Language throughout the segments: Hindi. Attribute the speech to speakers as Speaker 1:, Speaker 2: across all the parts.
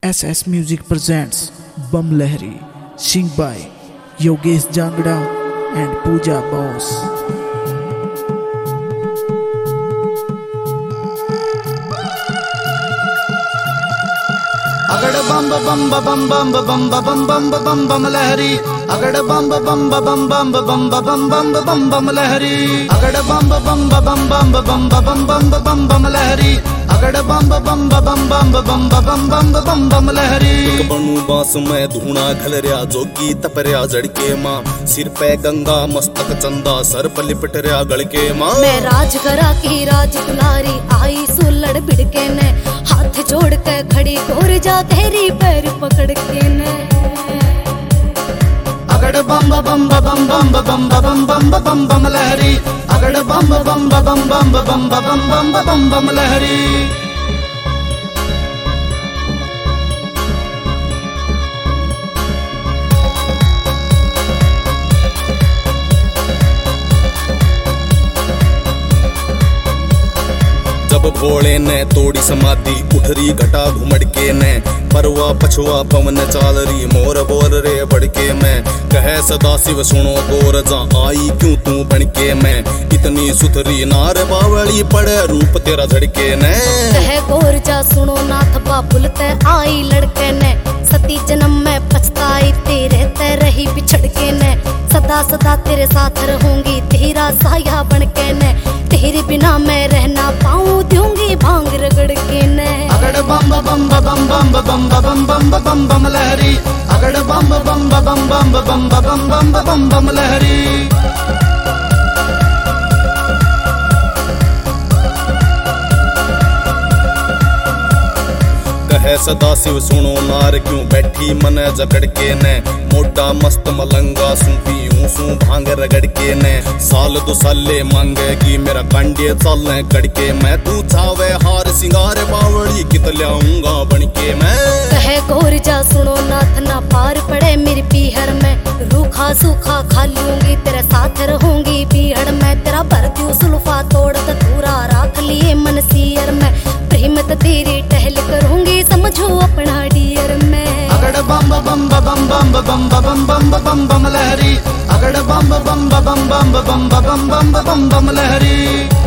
Speaker 1: SS Music presents Bum Lahari, sing by Yogesh Jangda and Pooja Boss.
Speaker 2: अगड़ बम बम बम बम बम बम बम बम बम लहरी अगड़ बम बम बम बम बम बम बम बम बम लहरी अगड़ बम बम बम बम बम बम बम बम लहरी अगड़ बम बम बम बम बम बम बम लहरी
Speaker 3: बनू बांस में धूना घलरिया जोगी तपरिया जड़के माँ सिर पे गंगा मस्तक चंदा सर पर लिपट रिया गड़के माँ
Speaker 4: मैं राजगरा की राज दुलारी आई सुलड़ बिड़के ने हाथ जोड़ के खड़ी गोर जा तेरी पैर पकड़ के ने
Speaker 2: अगड़ बम बम बम बम बम बम बम बम लहरी अगड़ बम बम बम बम बम बम लहरी
Speaker 3: जब भोले ने तोड़ी समाधि उठरी घटा घुमड़के ने परवा पछुआ पवन चालरी मोर बोल रे बड़के में कहे सदा शिव सुनो गोर जा आई क्यों तू बनके में इतनी सुथरी नार बावली पड़े रूप तेरा झड़के ने
Speaker 4: कहे गोर जा सुनो नाथ बाबुल ते आई लड़के ने सती जन्म में पछताई तेरे ते रही बिछड़ के ने सदा सदा तेरे साथ रहूंगी तेरा साया बनके ने तेरे बिना मैं रहना पाऊं दूंगी भांग रगड़ के ने
Speaker 2: अगड़ बम बम बम बम बम बम बम लहरी अगड़ बम बम बम बम बम लहरी
Speaker 3: कहे सदा शिव सुनो नार क्यों बैठी मन जकड़ के ने मोटा मस्त मलंगा सूपी सू भांग रगड़ के ने साल दो साले मांगेगी मेरा कांडे चालने कड़के मैं तू चावे हार सिंगार बावड़ी कित लाऊंगा बनके मैं
Speaker 4: कहे गोर जा सुनो नाथ ना पार पड़े मेरी पीहर में रूखा सूखा खा लूंगी तेरे साथ रहूंगी पीहड़ में तेरा भर दूं सुल्फा तोड़ पूरा राख लिए मन सियर में प्रेम तेरी टहल करूंगी समझो अपना डियर में
Speaker 2: अगड़ बम बम बम बम बम लहरी अगड़ बम बम बम लहरी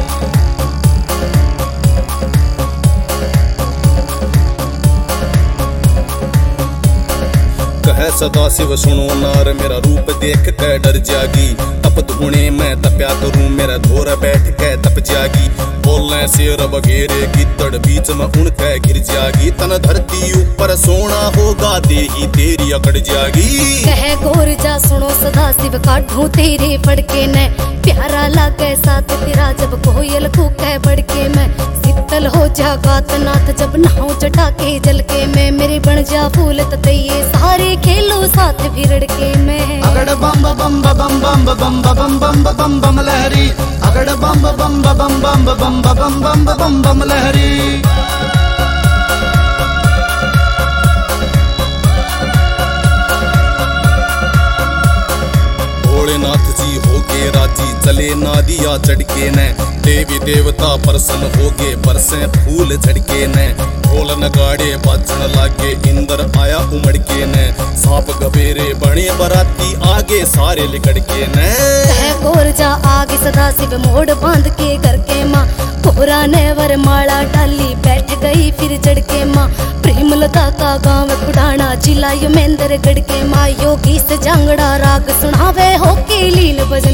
Speaker 3: कहे सदा शिव सुनो नार मेरा रूप देख के डर जागी तप धुने में तप्या करूं मेरा धोर बैठ के तप जागी बोलने शेर बगेरे गिद्दड़ बीच में उनके गिर जागी तन धरती ऊपर सोना होगा देही तेरी अकड़ जागी
Speaker 4: कहे गोर जा सुनो सदा शिव काढूं तेरे फड़के ने प्यारा लागे साथ तेरा जब कोयल कूके बड़के में शीतल हो जा गात नाथ जब नहाऊं जटा के जल के में मेरे बन जा फूल ततैये सारे खेलो साथ भिड़ के में
Speaker 2: अगड़ बम बम बम लहरी अगड़ बम बम लहरी
Speaker 3: भोलेनाथ जी होगे राजी चले नादिया चढ़के ने देवी देवता प्रसन्न होगे बरसे फूल झड़के ने ढोल नगाड़े बाजन लागे इंद्र आया उमड़के ने सांप गबेरे बने बराती आगे सारे लिकड़के ने
Speaker 4: कहे गोर जा आगे सदा शिव मोड़ बांध के घर के माँ कोरा ने वर माला डाली बैठ गई फिर चढ़ के माँ प्रेमलता का गाँव कुडाना जिला यमेंद्र गढ़ के माँ योगी से जांगड़ा राग सुनावे हो के लीन बजा